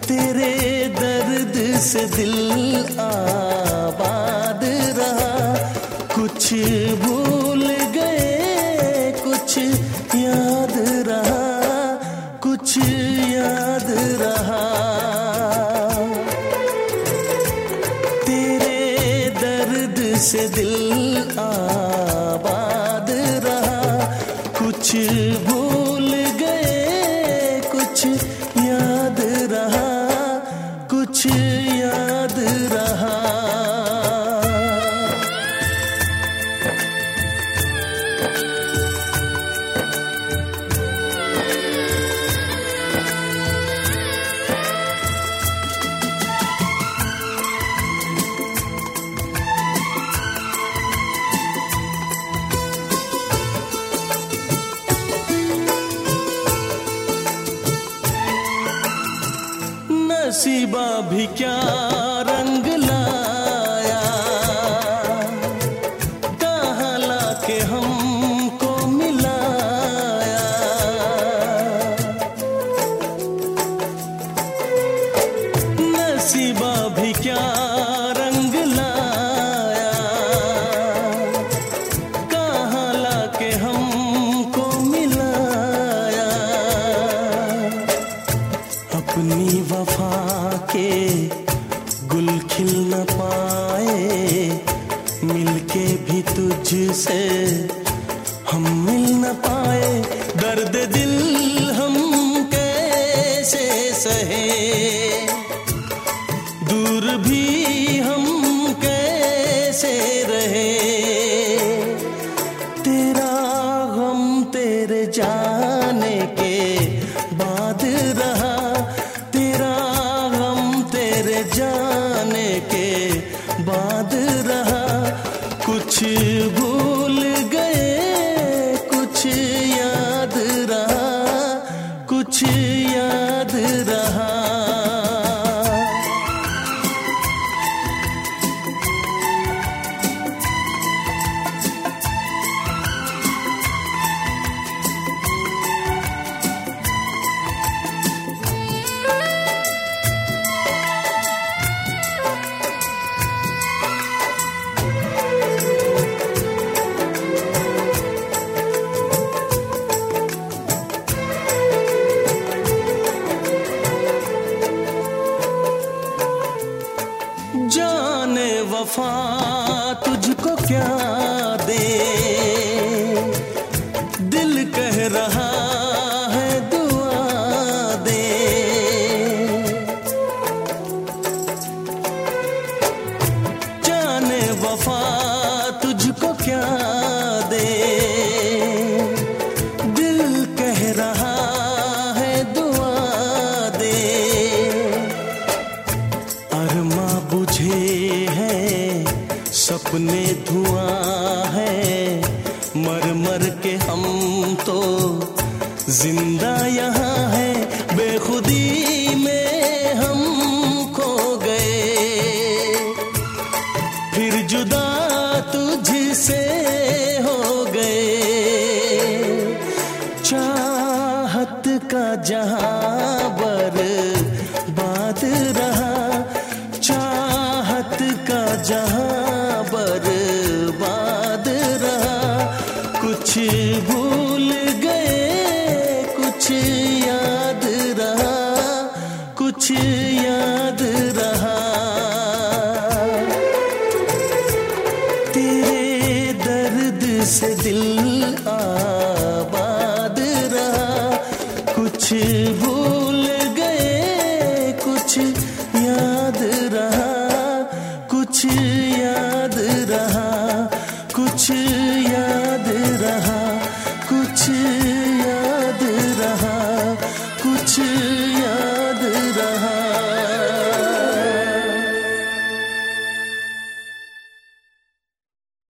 तेरे दर्द से दिल आबाद रहा, कुछ भूल गए कुछ याद रहा, कुछ याद रहा। तेरे दर्द से दिल आबाद रहा, कुछ भूल गए कुछ याद रहा, कुछ याद रहा। नसीबा भी क्या रंग लाया, कहाँ लाके हमको मिलाया। नसीबा भी क्या रंग लाया, कहाँ लाके हमको मिलाया। अपनी वफा के गुल खिल न पाए, मिलके भी तुझसे हम मिल न पाए। दर्द दिल हम कैसे सहे, दूर भी हम कैसे रहे। तेरा गम तेरे जाने के बाद रहा, जाने के बाद रहा। कुछ भूल गए कुछ याद रहा, कुछ याद रहा। जाने वफा तुझको क्या दे, दिल कह रहा है दुआ दे। जाने वफा तुझको क्या दे, दिल कह रहा है दुआ दे। अरमा बुझे हैं सपने धुआं है, मर मर के हम तो जिंदा यहाँ है। बेखुदी में हम खो गए, फिर जुदा तुझसे हो गए। चाहत का जहां बर्बाद रहा, चाहत का जहां बर्बाद रहा। कुछ भूल गए कुछ याद रहा, कुछ याद